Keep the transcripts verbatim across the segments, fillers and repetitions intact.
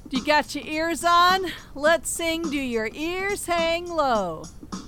Do you got your ears on? Let's sing Do Your Ears Hang Low?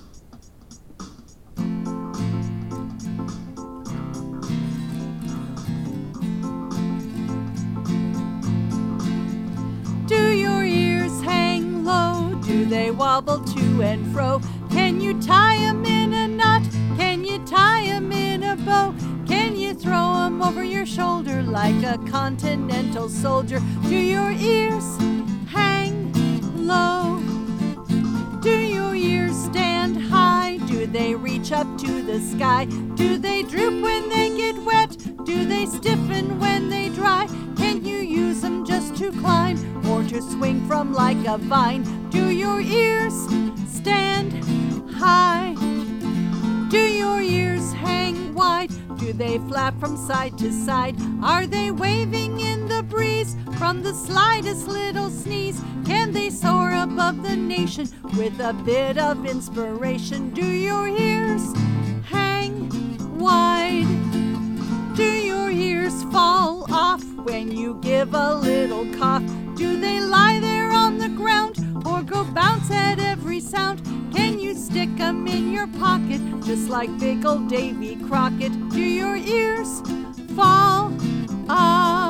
Do your ears hang low? Do they wobble to and fro? Can you tie 'em in a knot? Can you tie 'em in a bow? Can you throw 'em over your shoulder like a continental soldier? Do your ears hang low? Do your ears stand high? Do they reach up to the sky? Do they droop when they get wet? Do they stiffen when they dry? Can you use 'em just to climb or to swing from like a vine? Do your ears stand high? Do your ears hang wide? Do they flap from side to side? Are they waving in the breeze from the slightest little sneeze? Can they soar above the nation with a bit of inspiration? Do your ears hang wide? Do your ears fall off when you give a little cough? Do they lie there on the ground or go bounce at every sound? Can you stick 'em in your pocket just like big old Davy Crockett? Do your ears fall off?